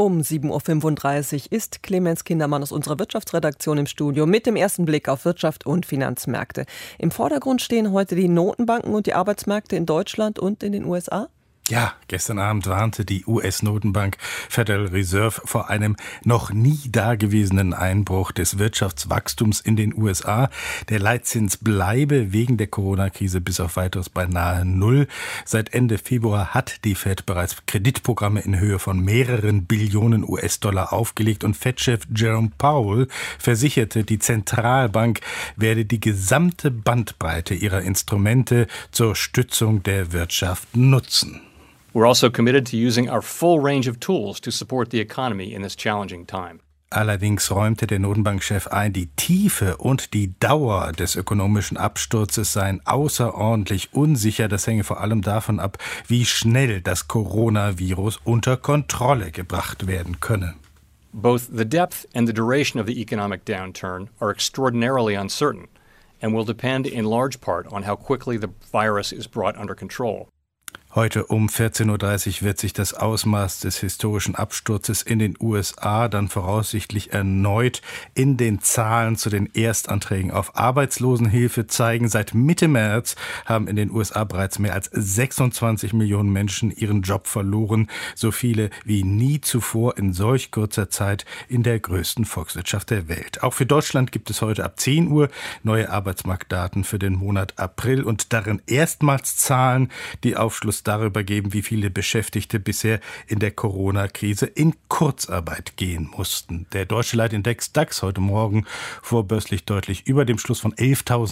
Um 7.35 Uhr ist Clemens Kindermann aus unserer Wirtschaftsredaktion im Studio mit dem ersten Blick auf Wirtschaft und Finanzmärkte. Im Vordergrund stehen heute die Notenbanken und die Arbeitsmärkte in Deutschland und in den USA. Ja, gestern Abend warnte die US-Notenbank Federal Reserve vor einem noch nie dagewesenen Einbruch des Wirtschaftswachstums in den USA. Der Leitzins bleibe wegen der Corona-Krise bis auf Weiteres beinahe null. Seit Ende Februar hat die Fed bereits Kreditprogramme in Höhe von mehreren Billionen US-Dollar aufgelegt und Fed-Chef Jerome Powell versicherte, die Zentralbank werde die gesamte Bandbreite ihrer Instrumente zur Stützung der Wirtschaft nutzen. We're also committed to using our full range of tools to support the economy in this challenging time. Allerdings räumte der Notenbankchef ein, die Tiefe und die Dauer des ökonomischen Absturzes seien außerordentlich unsicher. Das hänge vor allem davon ab, wie schnell das Coronavirus unter Kontrolle gebracht werden könne. Both the depth and the duration of the economic downturn are extraordinarily uncertain and will depend in large part on how quickly the virus is brought under control. Heute um 14.30 Uhr wird sich das Ausmaß des historischen Absturzes in den USA dann voraussichtlich erneut in den Zahlen zu den Erstanträgen auf Arbeitslosenhilfe zeigen. Seit Mitte März haben in den USA bereits mehr als 26 Millionen Menschen ihren Job verloren. So viele wie nie zuvor in solch kurzer Zeit in der größten Volkswirtschaft der Welt. Auch für Deutschland gibt es heute ab 10 Uhr neue Arbeitsmarktdaten für den Monat April und darin erstmals Zahlen, die Aufschluss darüber geben, wie viele Beschäftigte bisher in der Corona-Krise in Kurzarbeit gehen mussten. Der deutsche Leitindex DAX heute Morgen vorbörslich deutlich über dem Schluss von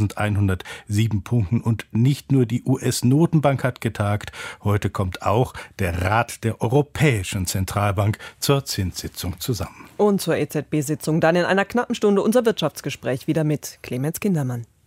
11.107 Punkten. Und nicht nur die US-Notenbank hat getagt, heute kommt auch der Rat der Europäischen Zentralbank zur Zinssitzung zusammen. Und zur EZB-Sitzung dann in einer knappen Stunde unser Wirtschaftsgespräch wieder mit Clemens Kindermann.